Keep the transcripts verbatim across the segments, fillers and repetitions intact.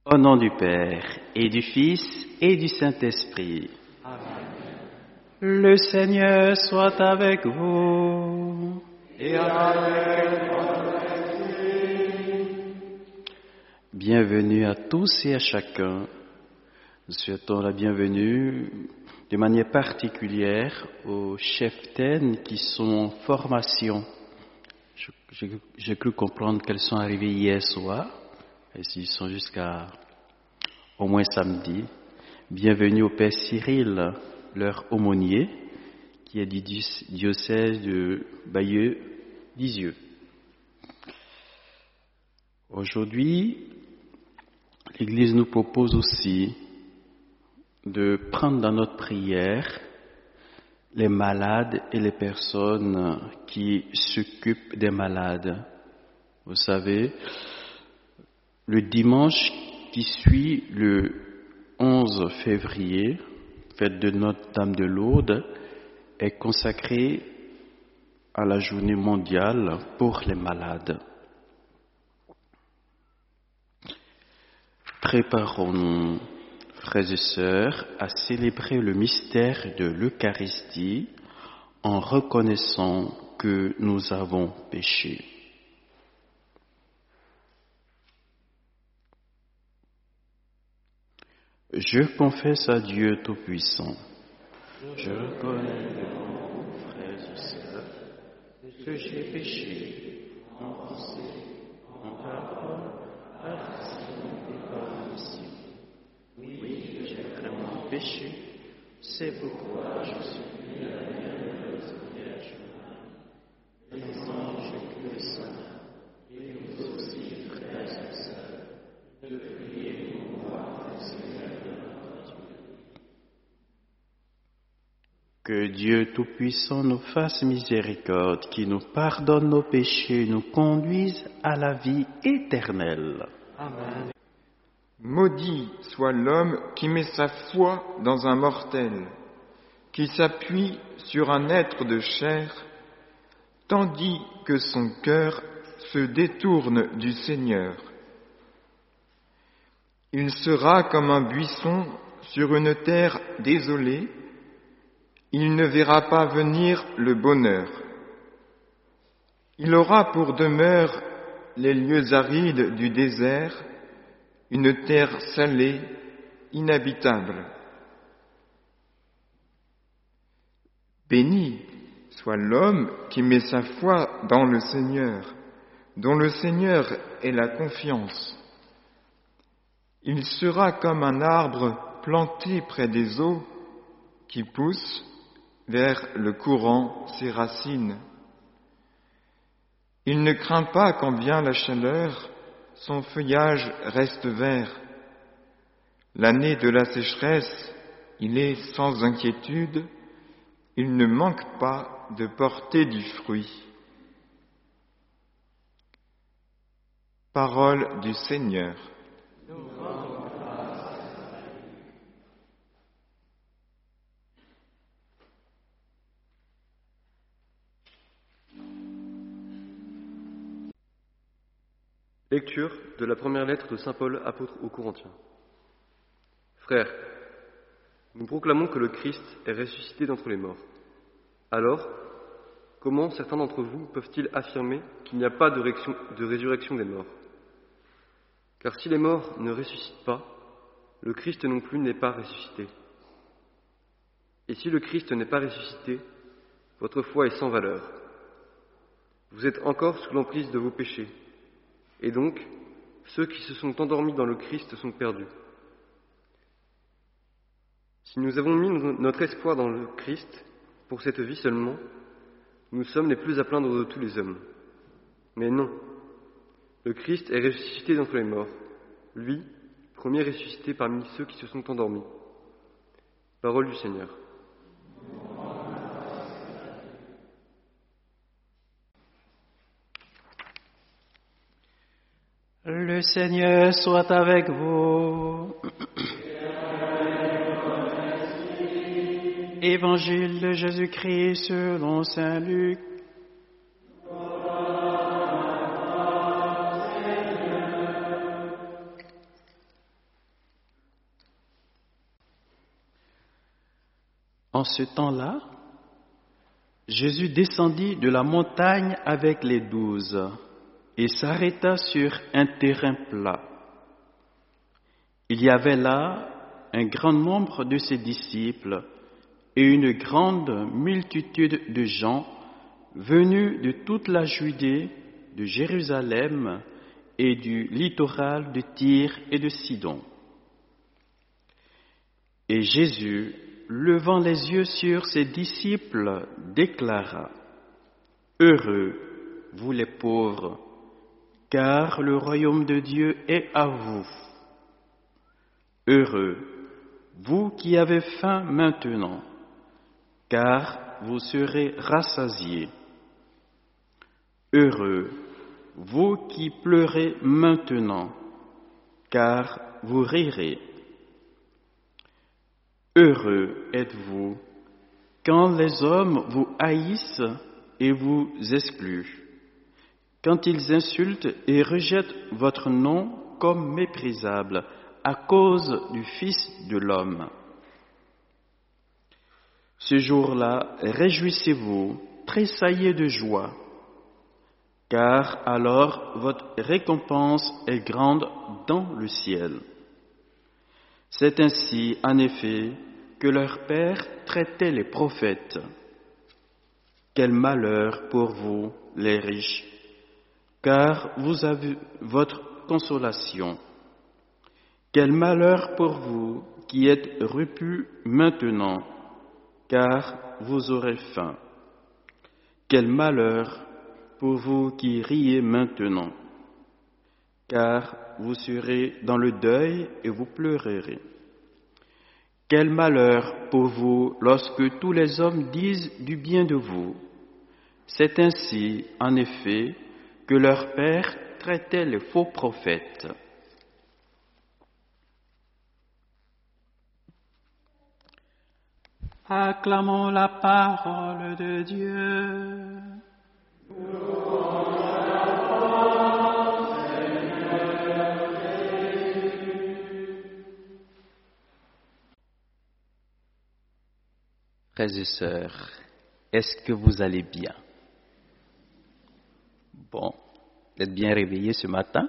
Au nom du Père, et du Fils, et du Saint-Esprit. Amen. Le Seigneur soit avec vous. Et avec votre esprit. Bienvenue à tous et à chacun. Nous souhaitons la bienvenue de manière particulière aux chefs d'Aisne qui sont en formation. J'ai cru comprendre qu'elles sont arrivées hier soir, et s'ils sont jusqu'à au moins samedi. Bienvenue au Père Cyril, leur aumônier, qui est du diocèse de Bayeux-Lisieux. Aujourd'hui, l'Église nous propose aussi de prendre dans notre prière les malades et les personnes qui s'occupent des malades. Vous savez, le dimanche qui suit le onze février, fête de Notre-Dame de Lourdes, est consacré à la journée mondiale pour les malades. Préparons-nous, frères et sœurs, à célébrer le mystère de l'Eucharistie en reconnaissant que nous avons péché. Je confesse à Dieu Tout-Puissant. Je reconnais devant vous, frères et sœurs, que j'ai péché en pensée, en parole, par action et par omission. Oui, j'ai vraiment péché. C'est pourquoi je supplie la bienheureuse Vierge Marie, les anges et les saints, et vous aussi, frères et sœurs, de prier pour moi, le Seigneur de notre Dieu. Que Dieu Tout-Puissant nous fasse miséricorde, qui nous pardonne nos péchés, nous conduise à la vie éternelle. Amen. Maudit soit l'homme qui met sa foi dans un mortel, qui s'appuie sur un être de chair, tandis que son cœur se détourne du Seigneur. Il sera comme un buisson sur une terre désolée, il ne verra pas venir le bonheur. Il aura pour demeure les lieux arides du désert, une terre salée, inhabitable. Béni soit l'homme qui met sa foi dans le Seigneur, dont le Seigneur est la confiance. Il sera comme un arbre planté près des eaux qui pousse vers le courant ses racines. Il ne craint pas quand vient la chaleur, son feuillage reste vert. L'année de la sécheresse, il est sans inquiétude, il ne manque pas de porter du fruit. Parole du Seigneur. Lecture de la première lettre de saint Paul, apôtre aux Corinthiens. Frères, nous proclamons que le Christ est ressuscité d'entre les morts. Alors, comment certains d'entre vous peuvent-ils affirmer qu'il n'y a pas de, réaction, de résurrection des morts? Car si les morts ne ressuscitent pas, le Christ non plus n'est pas ressuscité. Et si le Christ n'est pas ressuscité, votre foi est sans valeur. Vous êtes encore sous l'emprise de vos péchés. Et donc, ceux qui se sont endormis dans le Christ sont perdus. Si nous avons mis notre espoir dans le Christ, pour cette vie seulement, nous sommes les plus à plaindre de tous les hommes. Mais non, le Christ est ressuscité d'entre les morts, lui, premier ressuscité parmi ceux qui se sont endormis. Parole du Seigneur. Le Seigneur soit avec vous. Évangile de Jésus-Christ selon saint Luc. En ce temps-là, Jésus descendit de la montagne avec les douze et s'arrêta sur un terrain plat. Il y avait là un grand nombre de ses disciples et une grande multitude de gens venus de toute la Judée, de Jérusalem et du littoral de Tyr et de Sidon. Et Jésus, levant les yeux sur ses disciples, déclara : « Heureux, vous les pauvres, car le royaume de Dieu est à vous. Heureux, vous qui avez faim maintenant, car vous serez rassasiés. Heureux, vous qui pleurez maintenant, car vous rirez. Heureux êtes-vous quand les hommes vous haïssent et vous excluent, quand ils insultent et rejettent votre nom comme méprisable à cause du Fils de l'homme. Ce jour-là, réjouissez-vous, tressaillez de joie, car alors votre récompense est grande dans le ciel. C'est ainsi, en effet, que leur Père traitait les prophètes. Quel malheur pour vous, les riches, car vous avez votre consolation. Quel malheur pour vous qui êtes repus maintenant, car vous aurez faim. Quel malheur pour vous qui riez maintenant, car vous serez dans le deuil et vous pleurerez. Quel malheur pour vous lorsque tous les hommes disent du bien de vous. C'est ainsi, en effet, que leur Père traitait les faux prophètes. Acclamons la parole de Dieu. Frères et sœurs, est-ce que vous allez bien? Bon, vous êtes bien réveillés ce matin?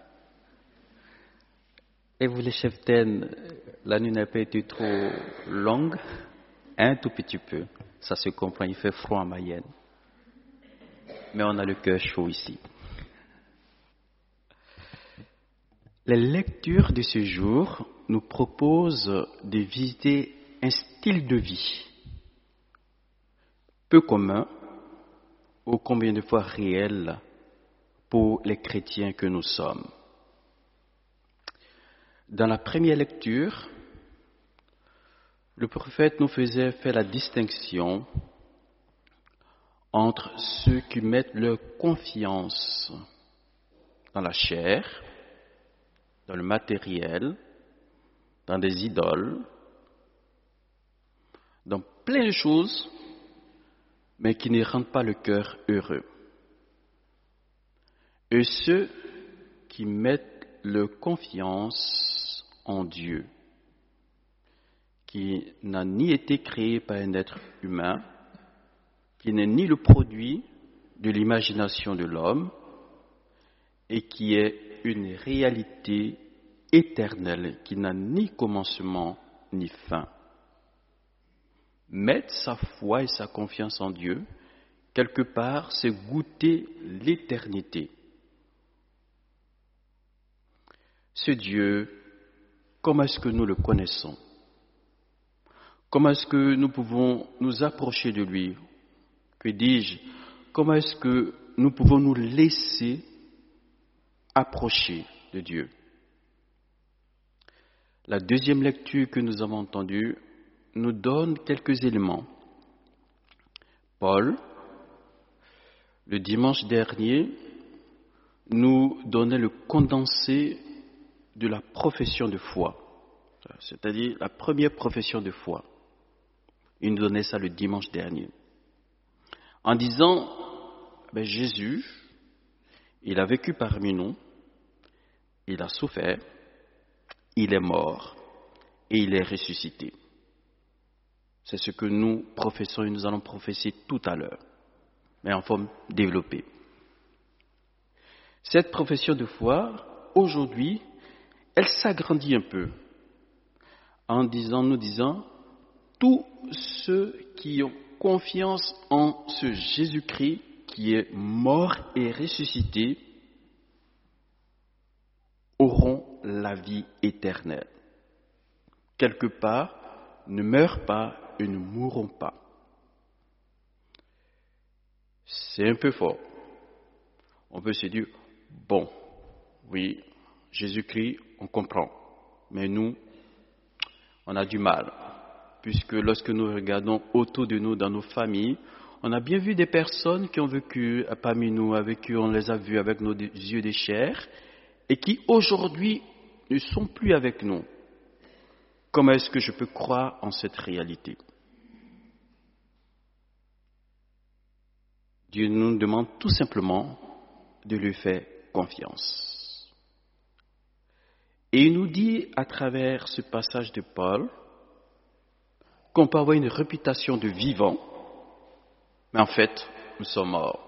Et vous les cheftaines, la nuit n'a pas été trop longue? Un tout petit peu, ça se comprend, il fait froid en Mayenne. Mais on a le cœur chaud ici. Les lectures de ce jour nous proposent de visiter un style de vie peu commun, ô combien de fois réel pour les chrétiens que nous sommes. Dans la première lecture, le prophète nous faisait faire la distinction entre ceux qui mettent leur confiance dans la chair, dans le matériel, dans des idoles, dans plein de choses, mais qui ne rendent pas le cœur heureux. Et ceux qui mettent leur confiance en Dieu, qui n'a ni été créé par un être humain, qui n'est ni le produit de l'imagination de l'homme, et qui est une réalité éternelle, qui n'a ni commencement ni fin. Mettre sa foi et sa confiance en Dieu, quelque part, c'est goûter l'éternité. Ce Dieu, comment est-ce que nous le connaissons? Comment est-ce que nous pouvons nous approcher de lui? Que dis-je? Comment est-ce que nous pouvons nous laisser approcher de Dieu? La deuxième lecture que nous avons entendue nous donne quelques éléments. Paul, le dimanche dernier, nous donnait le condensé de la profession de foi, c'est-à-dire la première profession de foi. Il nous donnait ça le dimanche dernier, en disant, ben Jésus, il a vécu parmi nous, il a souffert, il est mort et il est ressuscité. C'est ce que nous professons et nous allons professer tout à l'heure, mais en forme développée. Cette profession de foi, aujourd'hui, elle s'agrandit un peu en disant, nous disant, tous ceux qui ont confiance en ce Jésus-Christ qui est mort et ressuscité auront la vie éternelle. Quelque part, ne meurent pas et ne mourront pas. C'est un peu fort. On peut se dire, bon, oui, Jésus-Christ, on comprend, mais nous, on a du mal, puisque lorsque nous regardons autour de nous, dans nos familles, on a bien vu des personnes qui ont vécu parmi nous, avec qui on les a vus avec nos yeux de chair, et qui aujourd'hui ne sont plus avec nous. Comment est-ce que je peux croire en cette réalité? Dieu nous demande tout simplement de lui faire confiance. Et il nous dit à travers ce passage de Paul qu'on peut avoir une réputation de vivant, mais en fait, nous sommes morts.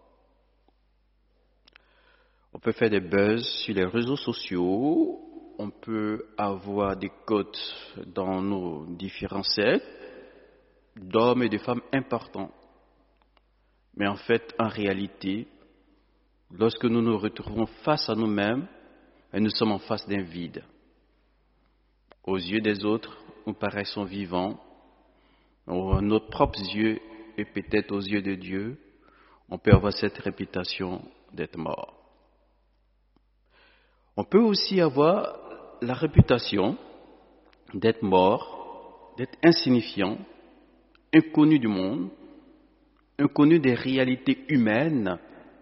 On peut faire des buzz sur les réseaux sociaux, on peut avoir des cotes dans nos différents cercles d'hommes et de femmes importants. Mais en fait, en réalité, lorsque nous nous retrouvons face à nous-mêmes, nous sommes en face d'un vide. Aux yeux des autres, nous paraissons vivants. À nos propres yeux et peut-être aux yeux de Dieu, on peut avoir cette réputation d'être mort. On peut aussi avoir la réputation d'être mort, d'être insignifiant, inconnu du monde, inconnu des réalités humaines,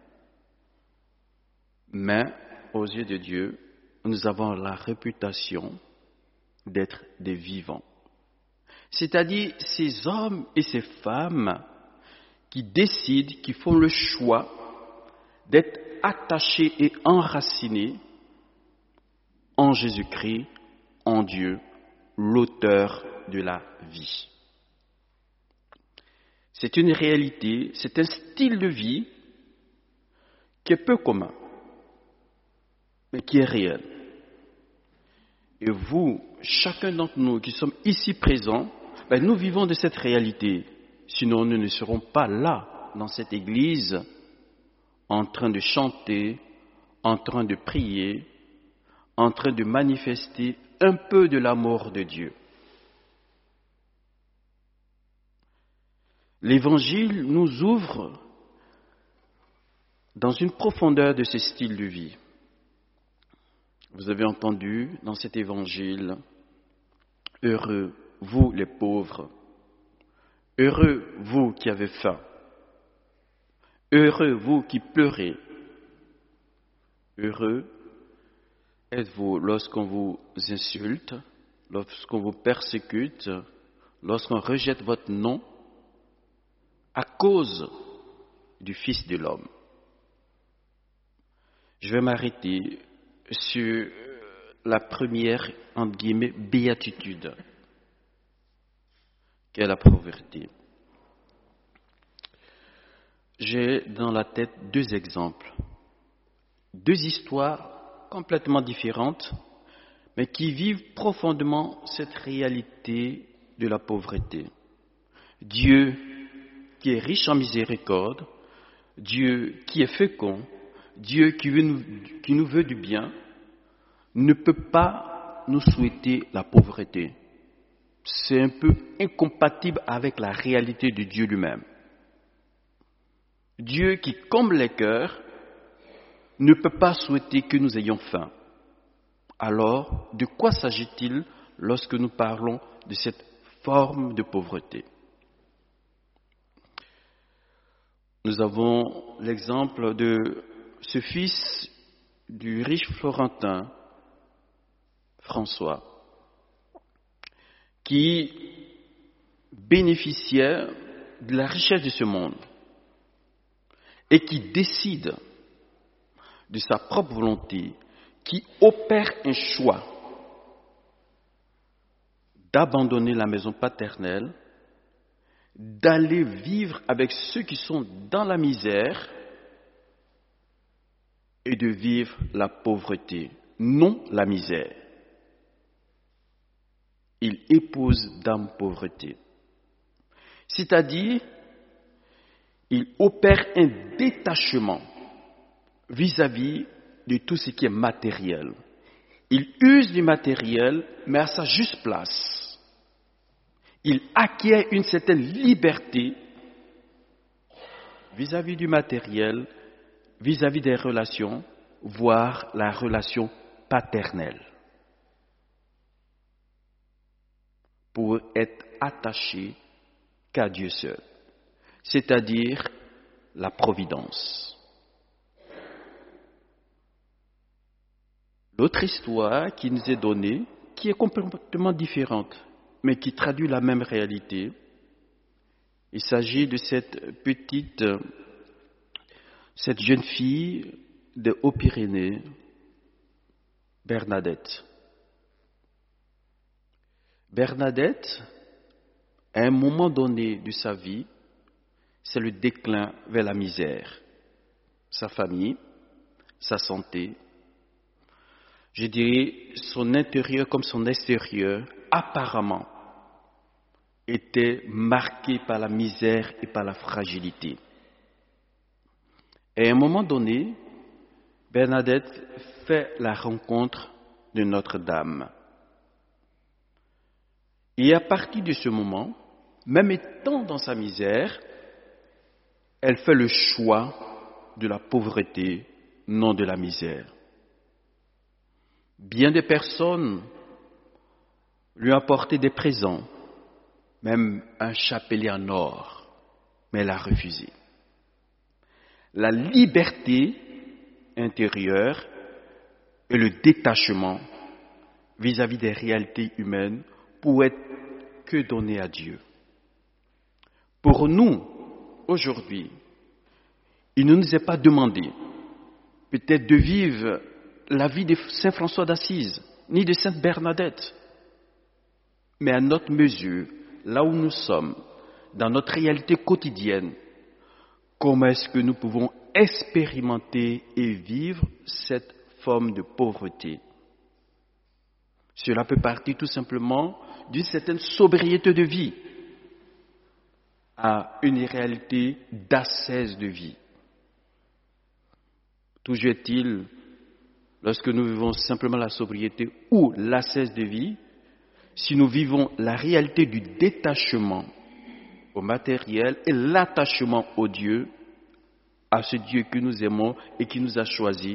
mais aux yeux de Dieu, nous avons la réputation d'être des vivants. C'est-à-dire ces hommes et ces femmes qui décident, qui font le choix d'être attachés et enracinés en Jésus-Christ, en Dieu, l'auteur de la vie. C'est une réalité, c'est un style de vie qui est peu commun, mais qui est réel. Et vous, chacun d'entre nous qui sommes ici présents, ben nous vivons de cette réalité. Sinon, nous ne serons pas là, dans cette église, en train de chanter, en train de prier, en train de manifester un peu de l'amour de Dieu. L'Évangile nous ouvre dans une profondeur de ce style de vie. Vous avez entendu dans cet Évangile, « Heureux, vous les pauvres, heureux, vous qui avez faim, heureux, vous qui pleurez, heureux êtes-vous lorsqu'on vous insulte, lorsqu'on vous persécute, lorsqu'on rejette votre nom, à cause du Fils de l'homme. » Je vais m'arrêter sur la première, entre guillemets, béatitude, qu'est la pauvreté. J'ai dans la tête deux exemples, deux histoires complètement différentes, mais qui vivent profondément cette réalité de la pauvreté. Dieu qui est riche en miséricorde, Dieu qui est fécond, Dieu qui, veut nous, qui nous veut du bien, ne peut pas nous souhaiter la pauvreté. C'est un peu incompatible avec la réalité de Dieu lui-même. Dieu qui comble les cœurs ne peut pas souhaiter que nous ayons faim. Alors, de quoi s'agit-il lorsque nous parlons de cette forme de pauvreté? Nous avons l'exemple de ce fils du riche Florentin, François, qui bénéficiait de la richesse de ce monde et qui décide de sa propre volonté, qui opère un choix d'abandonner la maison paternelle d'aller vivre avec ceux qui sont dans la misère et de vivre la pauvreté, non la misère. Il épouse dame pauvreté. C'est-à-dire, il opère un détachement vis-à-vis de tout ce qui est matériel. Il use du matériel, mais à sa juste place. Il acquiert une certaine liberté vis-à-vis du matériel, vis-à-vis des relations, voire la relation paternelle, pour être attaché qu'à Dieu seul, c'est-à-dire la providence. L'autre histoire qui nous est donnée, qui est complètement différente, mais qui traduit la même réalité, il s'agit de cette petite, cette jeune fille de Haut-Pyrénées, Bernadette. Bernadette, à un moment donné de sa vie, c'est le déclin vers la misère. Sa famille, sa santé, je dirais son intérieur comme son extérieur, apparemment, était marqué par la misère et par la fragilité. Et à un moment donné, Bernadette fait la rencontre de Notre-Dame. Et à partir de ce moment, même étant dans sa misère, elle fait le choix de la pauvreté, non de la misère. Bien des personnes lui ont apporté des présents, même un chapelet en or, mais elle a refusé. La liberté intérieure et le détachement vis-à-vis des réalités humaines pour être que donné à Dieu. Pour nous, aujourd'hui, il ne nous est pas demandé peut-être de vivre la vie de Saint François d'Assise, ni de Sainte Bernadette, mais à notre mesure, là où nous sommes, dans notre réalité quotidienne, comment est-ce que nous pouvons expérimenter et vivre cette forme de pauvreté? Cela peut partir tout simplement d'une certaine sobriété de vie à une réalité d'ascèse de vie. Toujours est-il, lorsque nous vivons simplement la sobriété ou l'ascèse de vie, si nous vivons la réalité du détachement au matériel et l'attachement au Dieu, à ce Dieu que nous aimons et qui nous a choisis,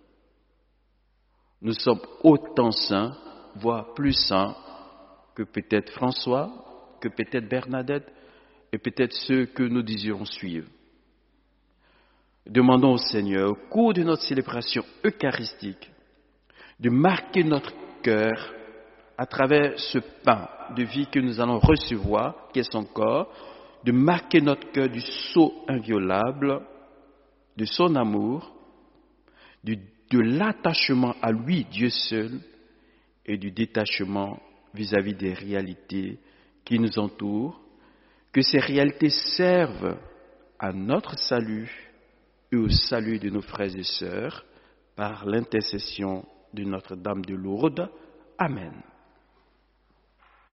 nous sommes autant saints, voire plus saints que peut-être François, que peut-être Bernadette et peut-être ceux que nous désirons suivre. Demandons au Seigneur, au cours de notre célébration eucharistique, de marquer notre cœur à travers ce pain de vie que nous allons recevoir, qui est son corps, de marquer notre cœur du sceau inviolable, de son amour, du, de l'attachement à lui, Dieu seul, et du détachement vis-à-vis des réalités qui nous entourent, que ces réalités servent à notre salut et au salut de nos frères et sœurs par l'intercession de Notre-Dame de Lourdes. Amen.